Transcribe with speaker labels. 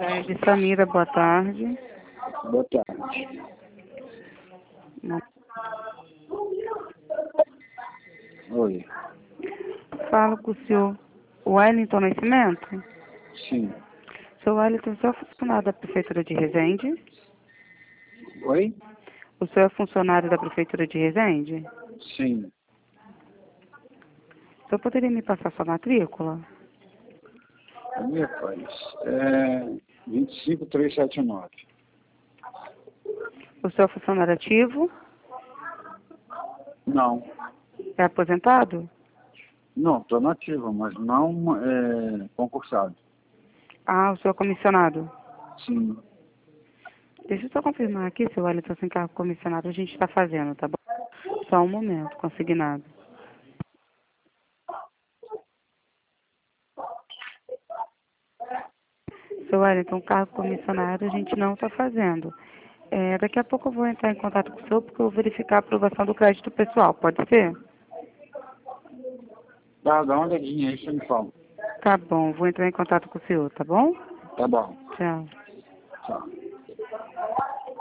Speaker 1: tarde, Samira, boa tarde.
Speaker 2: Boa tarde. Oi.
Speaker 1: Falo com o senhor Wellington Nascimento.
Speaker 2: Sim.
Speaker 1: Senhor Wellington, o senhor é funcionário da Prefeitura de Resende?
Speaker 2: Oi?
Speaker 1: O senhor é funcionário da Prefeitura de Resende?
Speaker 2: Sim.
Speaker 1: O senhor poderia me passar sua matrícula?
Speaker 2: A minha paz. É 25379.
Speaker 1: O senhor é funcionário ativo?
Speaker 2: Não.
Speaker 1: É aposentado?
Speaker 2: Não, estou nativo, mas não concursado.
Speaker 1: Ah, o senhor é comissionado?
Speaker 2: Sim.
Speaker 1: Deixa eu só confirmar aqui, seu Wellington, sem cargo comissionado, a gente está fazendo, tá bom? Só um momento, consignado. Seu Wellington, cargo comissionado a gente não está fazendo. Daqui a pouco eu vou entrar em contato com o senhor porque eu vou verificar a aprovação do crédito pessoal, pode ser?
Speaker 2: Tá, dá uma olhadinha aí, você me fala.
Speaker 1: Tá bom, vou entrar em contato com o senhor, tá bom?
Speaker 2: Tá bom.
Speaker 1: Tchau.
Speaker 2: Tchau.